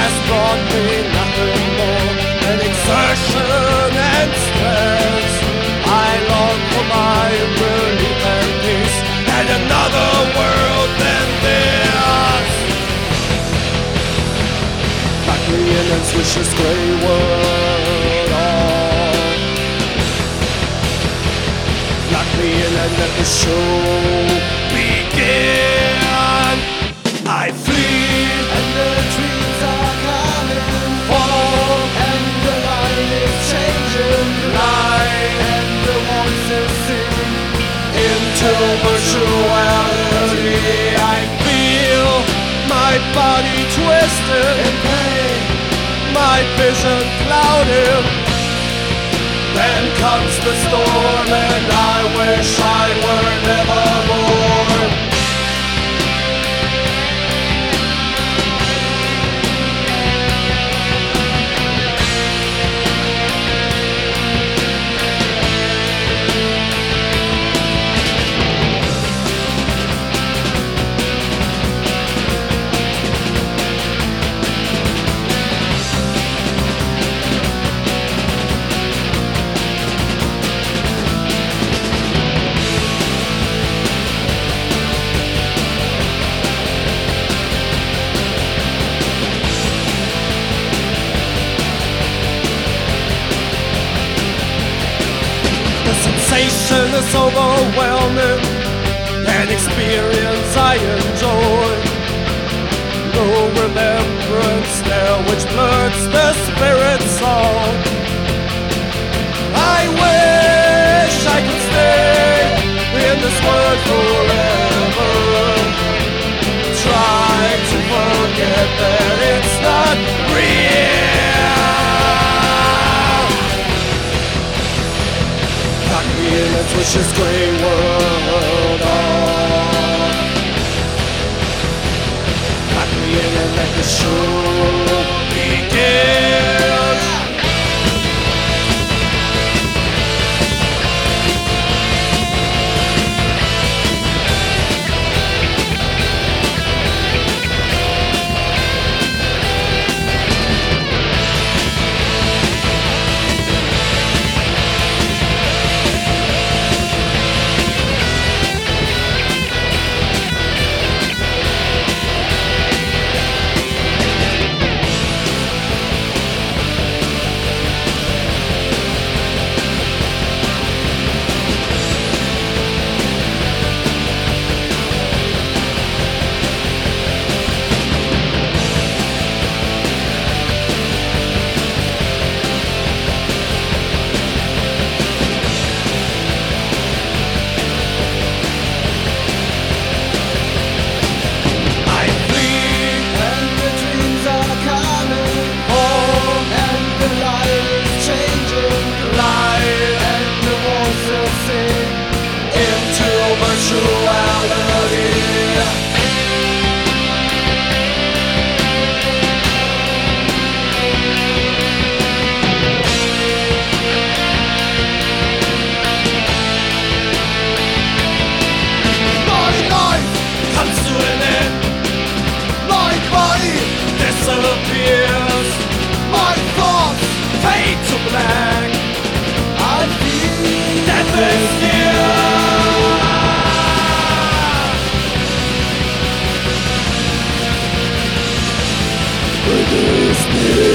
has brought me nothing more than exertion and stress. I long for my relief and peace and another world than this. Back me in and switch this grey world on. Lock me in and let the show begin. I flee and the dreams are coming. Fall and the light is changing. Light and the voices sing into virtuality. I feel my body twisted in pain, my vision clouded. Then comes the storm and I wish I were never born. Sensation is overwhelming, an experience I enjoy. No remembrance there which blurs the spirit's song. I wish I could stay in this world forever. Try to forget that it's not real. Let's switch this grey world on. Pack me in and let the show begin. Reduce me.